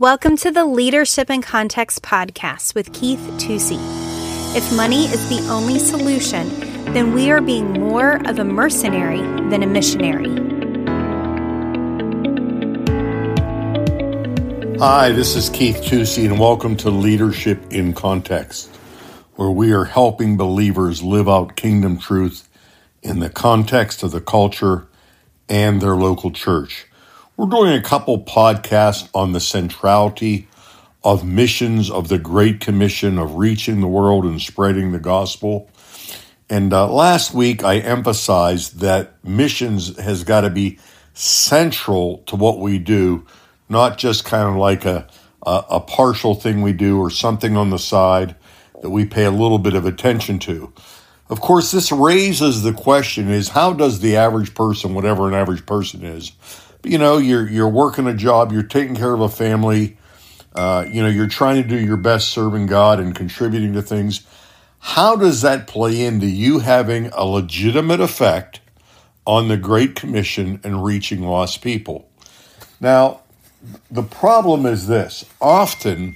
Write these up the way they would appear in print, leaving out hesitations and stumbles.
Welcome to the Leadership in Context podcast with Keith Tusey. If money is the only solution, then we are being more of a mercenary than a missionary. Hi, this is Keith Tusey, and welcome to Leadership in Context, where we are helping believers live out kingdom truth in the context of the culture and their local church. We're doing a couple podcasts on the centrality of missions of the Great Commission of reaching the world and spreading the gospel. And last week I emphasized that missions has got to be central to what we do, not just kind of like a partial thing we do or something on the side that we pay a little bit of attention to. Of course, this raises the question is, how does the average person, whatever an average person is, you know, you're working a job, you're taking care of a family, you're trying to do your best serving God and contributing to things. How does that play into you having a legitimate effect on the Great Commission and reaching lost people? Now, the problem is this. Often,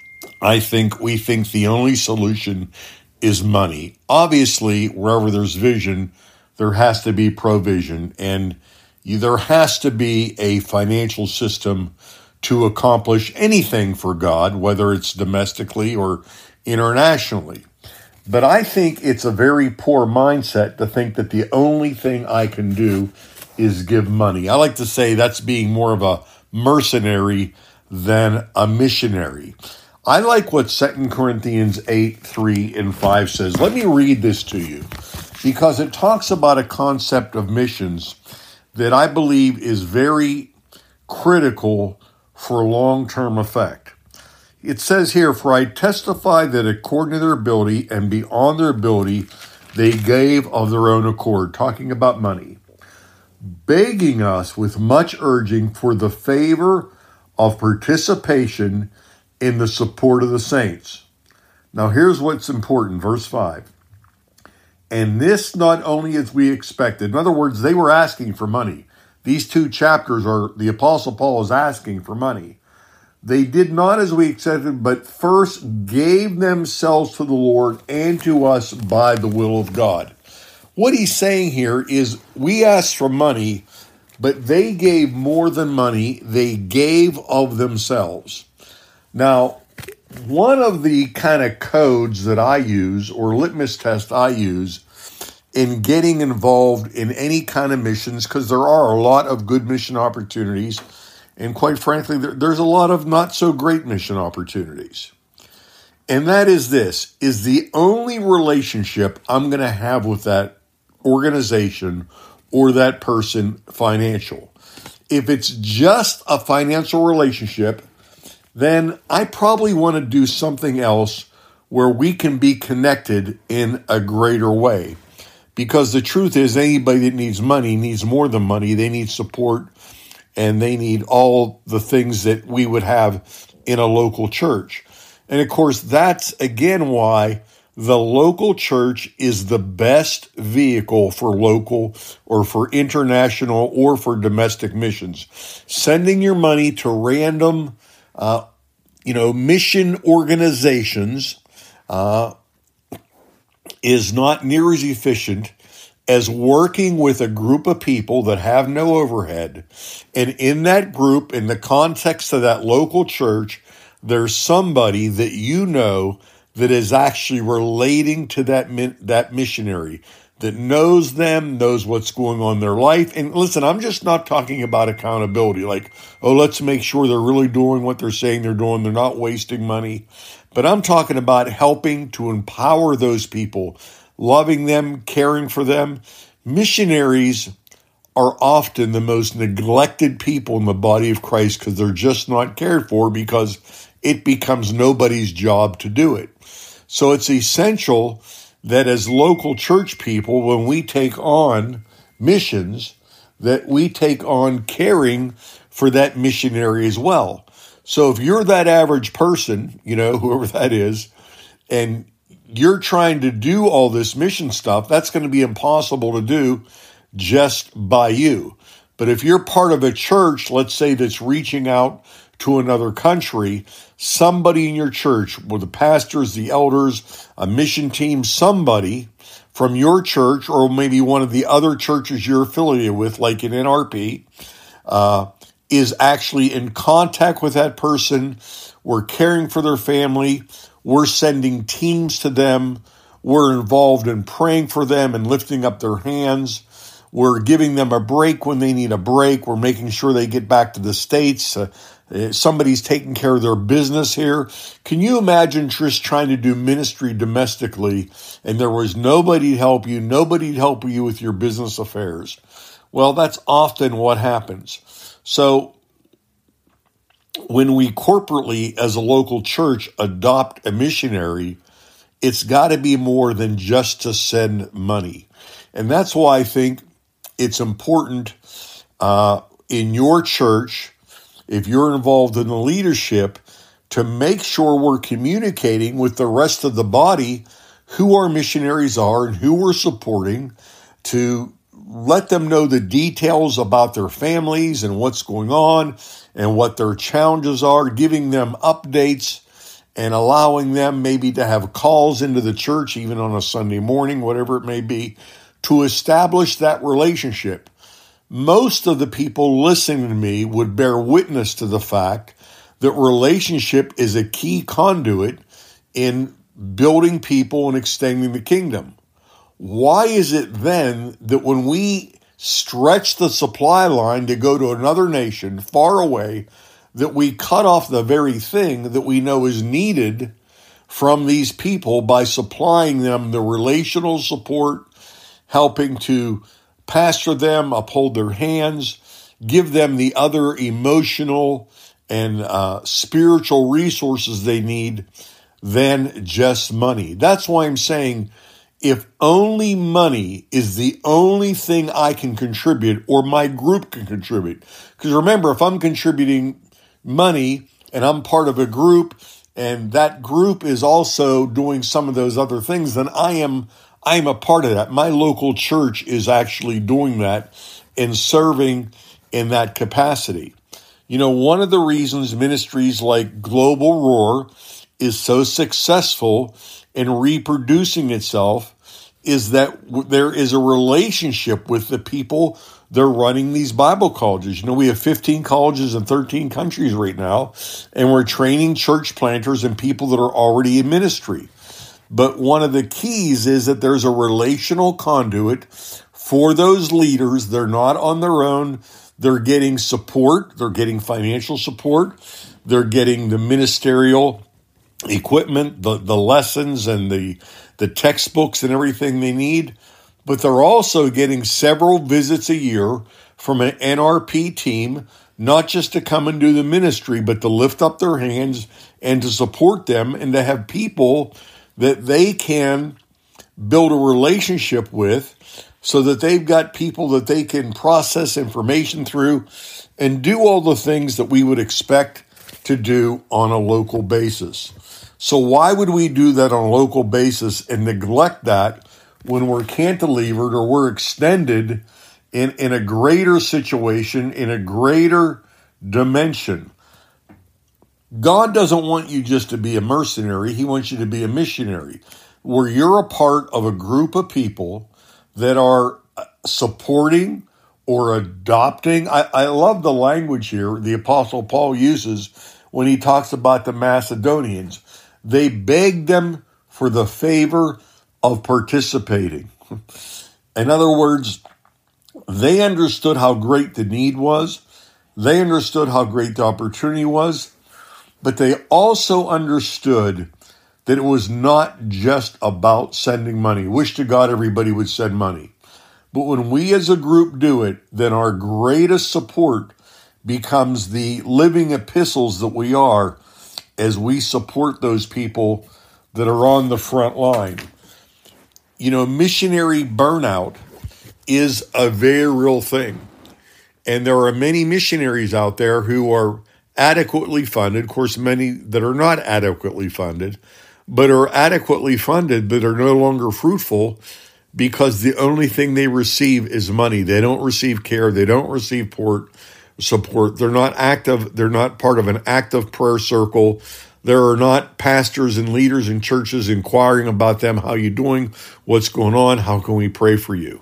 I think we think the only solution is money. Obviously, wherever there's vision, there has to be provision, and there has to be a financial system to accomplish anything for God, whether it's domestically or internationally. But I think it's a very poor mindset to think that the only thing I can do is give money. I like to say that's being more of a mercenary than a missionary. I like what 2 Corinthians 8, 3, and 5 says. Let me read this to you because it talks about a concept of missions that I believe is very critical for long-term effect. It says here, "For I testify that according to their ability and beyond their ability, they gave of their own accord," talking about money, "begging us with much urging for the favor of participation in the support of the saints." Now here's what's important, verse 5. "And this not only as we expected." In other words, they were asking for money. These two chapters are, the Apostle Paul is asking for money. "They did not as we expected, but first gave themselves to the Lord and to us by the will of God." What he's saying here is we asked for money, but they gave more than money. They gave of themselves. Now, one of the kind of codes that I use, or litmus test I use, in getting involved in any kind of missions, because there are a lot of good mission opportunities, and quite frankly, there's a lot of not so great mission opportunities. And that is this, is the only relationship I'm going to have with that organization or that person financial. If it's just a financial relationship, then I probably want to do something else where we can be connected in a greater way. Because the truth is, anybody that needs money needs more than money. They need support, and they need all the things that we would have in a local church. And of course, that's again why the local church is the best vehicle for local or for international or for domestic missions. Sending your money to random mission organizations is not near as efficient as working with a group of people that have no overhead. And in that group, in the context of that local church, there's somebody that you know that is actually relating to that missionary, that knows them, knows what's going on in their life. And listen, I'm just not talking about accountability, like, oh, let's make sure they're really doing what they're saying they're doing. They're not wasting money. But I'm talking about helping to empower those people, loving them, caring for them. Missionaries are often the most neglected people in the body of Christ because they're just not cared for, because it becomes nobody's job to do it. So it's essential that as local church people, when we take on missions, that we take on caring for that missionary as well. So if you're that average person, whoever that is, and you're trying to do all this mission stuff, that's going to be impossible to do just by you. But if you're part of a church, let's say, that's reaching out to another country, somebody in your church, with the pastors, the elders, a mission team, somebody from your church or maybe one of the other churches you're affiliated with, like in NRP, is actually in contact with that person. We're caring for their family. We're sending teams to them. We're involved in praying for them and lifting up their hands. We're giving them a break when they need a break. We're making sure they get back to the States. Somebody's taking care of their business here. Can you imagine just trying to do ministry domestically and there was nobody to help you with your business affairs? Well, that's often what happens. So when we corporately, as a local church, adopt a missionary, it's got to be more than just to send money. And that's why I think it's important in your church, if you're involved in the leadership, to make sure we're communicating with the rest of the body who our missionaries are and who we're supporting, to let them know the details about their families and what's going on and what their challenges are, giving them updates and allowing them maybe to have calls into the church, even on a Sunday morning, whatever it may be, to establish that relationship. Most of the people listening to me would bear witness to the fact that relationship is a key conduit in building people and extending the kingdom. Why is it then that when we stretch the supply line to go to another nation far away, that we cut off the very thing that we know is needed from these people by supplying them the relational support, helping to pastor them, uphold their hands, give them the other emotional and spiritual resources they need than just money? That's why I'm saying, if only money is the only thing I can contribute or my group can contribute. Because remember, if I'm contributing money and I'm part of a group and that group is also doing some of those other things, then I am a part of that. My local church is actually doing that and serving in that capacity. You know, one of the reasons ministries like Global Roar is so successful in reproducing itself is that there is a relationship with the people that are running these Bible colleges. You know, we have 15 colleges in 13 countries right now, and we're training church planters and people that are already in ministry. But one of the keys is that there's a relational conduit for those leaders. They're not on their own. They're getting support. They're getting financial support. They're getting the ministerial equipment, the lessons and the textbooks and everything they need. But they're also getting several visits a year from an NRP team, not just to come and do the ministry, but to lift up their hands and to support them and to have people that they can build a relationship with so that they've got people that they can process information through and do all the things that we would expect to do on a local basis. So why would we do that on a local basis and neglect that when we're cantilevered or we're extended in a greater situation, in a greater dimension? God doesn't want you just to be a mercenary. He wants you to be a missionary, where you're a part of a group of people that are supporting or adopting. I love the language here the Apostle Paul uses when he talks about the Macedonians. They begged them for the favor of participating. In other words, they understood how great the need was. They understood how great the opportunity was. But they also understood that it was not just about sending money. Wish to God everybody would send money. But when we as a group do it, then our greatest support becomes the living epistles that we are as we support those people that are on the front line. You know, missionary burnout is a very real thing. And there are many missionaries out there who are adequately funded. Of course, many that are not adequately funded, but are adequately funded, but are no longer fruitful because the only thing they receive is money. They don't receive care. They don't receive support support. They're not active. They're not part of an active prayer circle. There are not pastors and leaders in churches inquiring about them. How you doing? What's going on? How can we pray for you?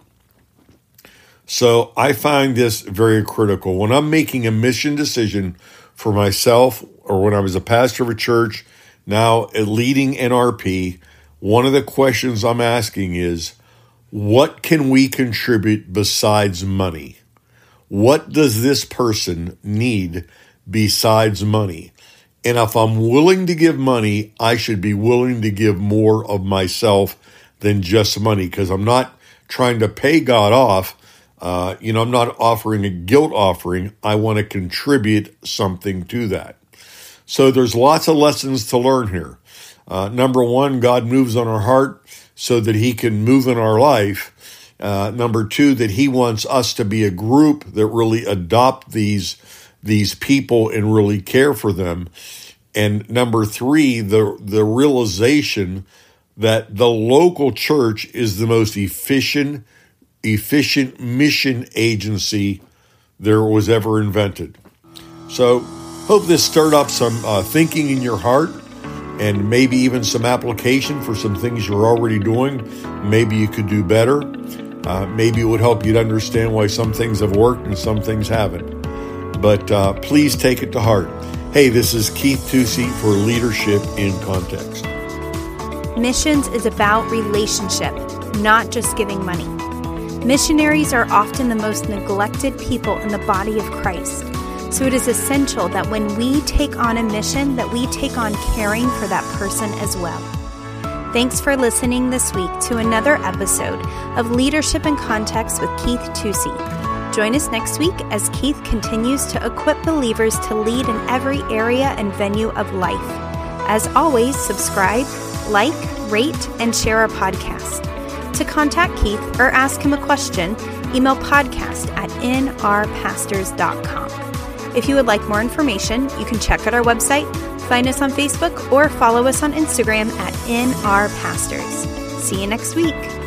So I find this very critical. When I'm making a mission decision for myself, or when I was a pastor of a church, now leading NRP, one of the questions I'm asking is, what can we contribute besides money? What does this person need besides money? And if I'm willing to give money, I should be willing to give more of myself than just money, because I'm not trying to pay God off. I'm not offering a guilt offering. I want to contribute something to that. So there's lots of lessons to learn here. Number one, God moves on our heart so that he can move in our life. Number two, that he wants us to be a group that really adopt these people and really care for them. And number three, the realization that the local church is the most efficient mission agency there was ever invented. So hope this stirred up some thinking in your heart, and maybe even some application for some things you're already doing. Maybe you could do better. Maybe it would help you to understand why some things have worked and some things haven't. But please take it to heart. Hey, this is Keith Tusey for Leadership in Context. Missions is about relationship, not just giving money. Missionaries are often the most neglected people in the body of Christ. So it is essential that when we take on a mission, that we take on caring for that person as well. Thanks for listening this week to another episode of Leadership in Context with Keith Tusey. Join us next week as Keith continues to equip believers to lead in every area and venue of life. As always, subscribe, like, rate, and share our podcast. To contact Keith or ask him a question, email podcast@nrpastors.com. If you would like more information, you can check out our website, find us on Facebook, or follow us on Instagram @nrpastors. See you next week.